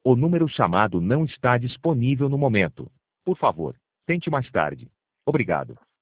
O número chamado não está disponível no momento. Por favor, tente mais tarde. Obrigado.